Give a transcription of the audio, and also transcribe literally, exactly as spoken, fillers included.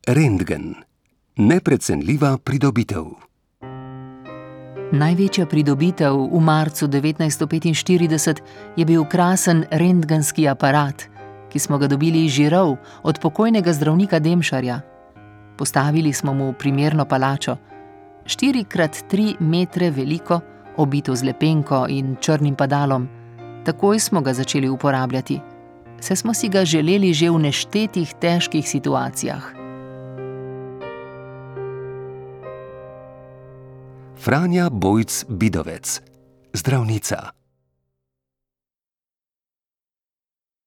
Rentgen. Neprecenljiva pridobitev. Največja pridobitev v marcu devetnajststo petinštirideset je bil krasen rentgenski aparat, ki smo ga dobili iz žirov od pokojnega zdravnika Demšarja. Postavili smo mu primerno palačo, štiri krat tri metre veliko, obito z lepenko in črnim padalom. Takoj smo ga začeli uporabljati, saj smo si ga želeli že v neštetih težkih situacijah. Franja Bojc Bidovec, zdravnica.